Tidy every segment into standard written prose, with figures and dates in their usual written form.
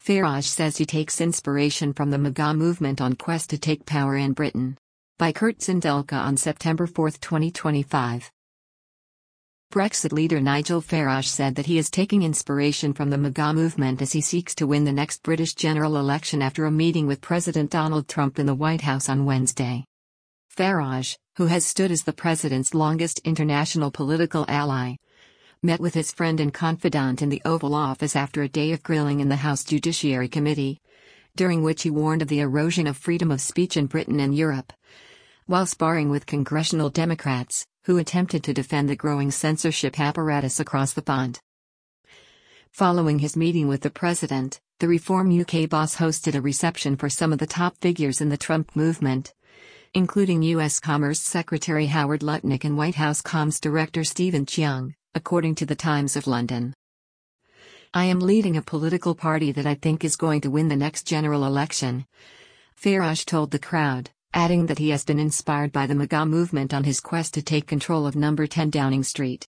Farage says he takes inspiration from the MAGA movement on quest to take power in Britain. By Kurt Sindelka on September 4, 2025. Brexit leader Nigel Farage said that he is taking inspiration from the MAGA movement as he seeks to win the next British general election after a meeting with President Donald Trump in the White House on Wednesday. Farage, who has stood as the president's longest international political ally, met with his friend and confidant in the Oval Office after a day of grilling in the House Judiciary Committee, during which he warned of the erosion of freedom of speech in Britain and Europe, while sparring with congressional Democrats, who attempted to defend the growing censorship apparatus across the pond. Following his meeting with the president, the Reform UK boss hosted a reception for some of the top figures in the Trump movement, including U.S. Commerce Secretary Howard Lutnick and White House Comms Director Stephen Cheung, according to the Times of London. "I am leading a political party that I think is going to win the next general election," Farage told the crowd, adding that he has been inspired by the MAGA movement on his quest to take control of number 10 Downing Street.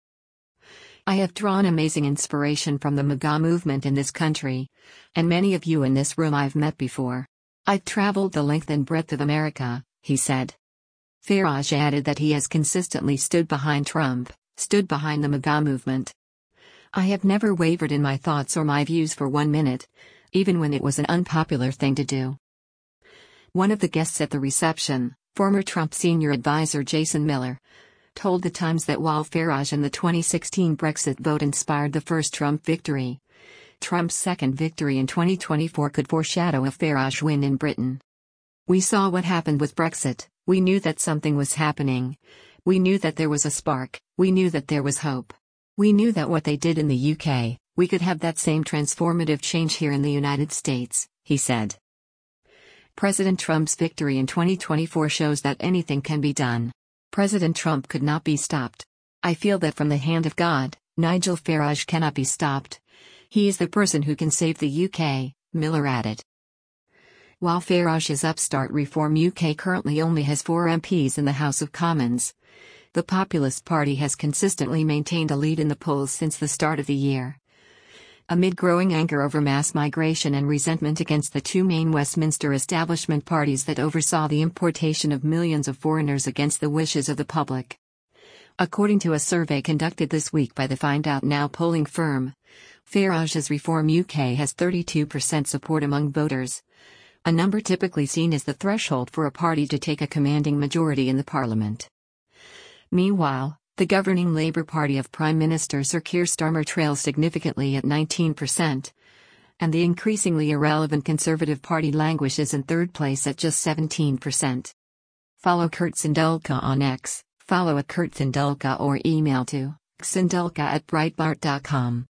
"I have drawn amazing inspiration from the MAGA movement in this country, and many of you in this room I've met before. I've traveled the length and breadth of America," he said. Farage added that he has consistently stood behind Trump, stood behind the MAGA movement. "I have never wavered in my thoughts or my views for 1 minute, even when it was an unpopular thing to do." One of the guests at the reception, former Trump senior advisor Jason Miller, told The Times that while Farage and the 2016 Brexit vote inspired the first Trump victory, Trump's second victory in 2024 could foreshadow a Farage win in Britain. "We saw what happened with Brexit, we knew that something was happening. We knew that there was a spark, we knew that there was hope. We knew that what they did in the UK, we could have that same transformative change here in the United States," he said. President Trump's victory in 2024 shows that anything can be done. President Trump could not be stopped. "I feel that from the hand of God, Nigel Farage cannot be stopped. He is the person who can save the UK," Miller added. While Farage's upstart Reform UK currently only has 4 MPs in the House of Commons, the Populist Party has consistently maintained a lead in the polls since the start of the year. Amid growing anger over mass migration and resentment against the two main Westminster establishment parties that oversaw the importation of millions of foreigners against the wishes of the public. According to a survey conducted this week by the Find Out Now polling firm, Farage's Reform UK has 32% support among voters, a number typically seen as the threshold for a party to take a commanding majority in the parliament. Meanwhile, the governing Labour Party of Prime Minister Sir Keir Starmer trails significantly at 19%, and the increasingly irrelevant Conservative Party languishes in third place at just 17%. Follow Kurt Sindelka on X, follow @KurtSindelka or email to sindelka@breitbart.com.